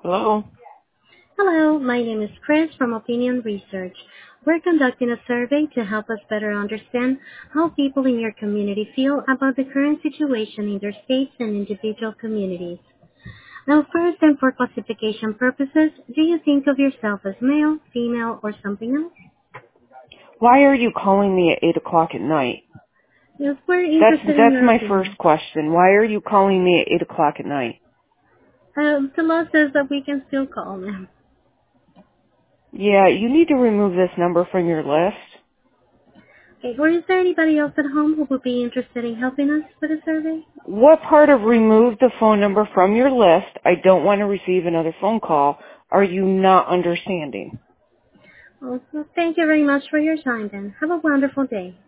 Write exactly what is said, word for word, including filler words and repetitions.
Hello? Hello, my name is Chris from Opinion Research. We're conducting a survey to help us better understand how people in your community feel about the current situation in their states and individual communities. Now, first and for classification purposes, do you think of yourself as male, female, or something else? Why are you calling me at eight o'clock at night? Yes, we're That's interested in that's your my first opinion. question. Why are you calling me at eight o'clock at night? Uh, the law says that we can still call them. Yeah, you need to remove this number from your list. Okay, or is there anybody else at home who would be interested in helping us with a survey? What part of remove the phone number from your list, I don't want to receive another phone call, are you not understanding? Well, thank you very much for your time then. Have a wonderful day.